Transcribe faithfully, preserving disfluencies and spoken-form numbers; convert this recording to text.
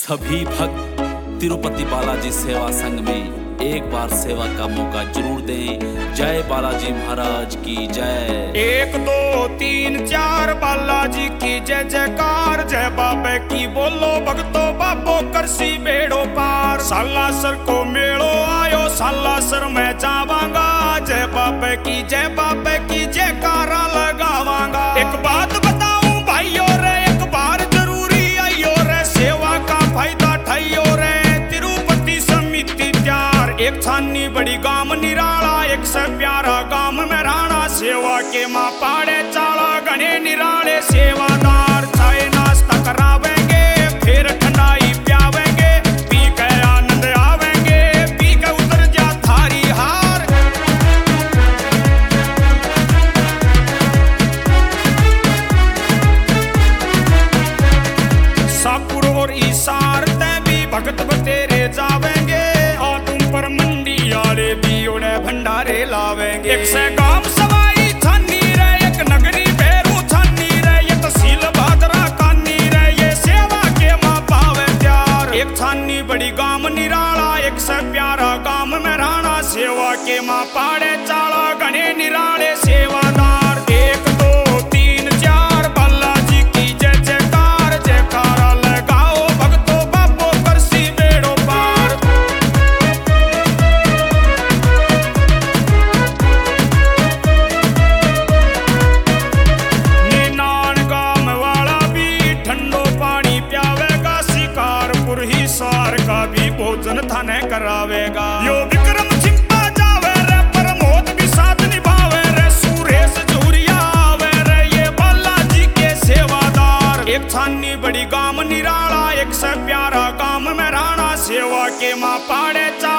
सभी भक्त तिरुपति बालाजी सेवा संघ में एक बार सेवा का मौका जरूर दें। जय बालाजी महाराज की जय। एक दो तीन चार बालाजी की जय जयकार। जय बाबे की बोलो भक्तो बाबो करसी बेड़ो पार। सालासर को मेड़ो आयो सालासर में जावांगा। जय बाबे की जय बाबे की जयकारा लगावांगा। एक बात बताऊं भाइयों रे एक बार जरूरी आइयो रे। सेवा का फायदा ठाइयो रे। तिरुपति समिति त्यार एक छानी बड़ी गाम निराला। एक से प्यारा गाम में राणा। सेवा के माँ पाड़े चाला गणे निराले सेवादार। चाय नाश्ता करावेंगे फिर ठंडाई प्यावेंगे। पी के आनंद आवेंगे पी के उतर जा थारी हार। सापुर और ईसार ते भी भगत बतेरे जावेंगे। और तुम पर मंडी आले भी उड़े भंडारे लावेंगे। एक से गांव सवाई छानी रे। एक नगरी बेरू छानी रे। ये तहसील भादरा कानी रे। ये सेवा के माँ पावे प्यार। एक छानी बड़ी गांव निराला। एक से प्यारा गांव में राणा। सेवा के माँ पाड़े चाला गणे निराले सेवादार। एक दो तीन चार बालाजी की जय जयकार। जयकारा लगाओ भक्तो बाबो करसी बेड़ो पार। नीनान गांव वाला भी ठंडो पानी प्यावेगा। शिकारपुर ही सार का भी भोजन थाने करावेगा। यो विक्रम चिंपा जावे रे प्रमोद भी साथ निभावे रे। सुरेश झूरिया आवे रे ये बालाजी के सेवादार। एक छानी बड़ी गांव निराला। एक से प्यारा गांव में राणा। सेवा के माँ पाड़े चा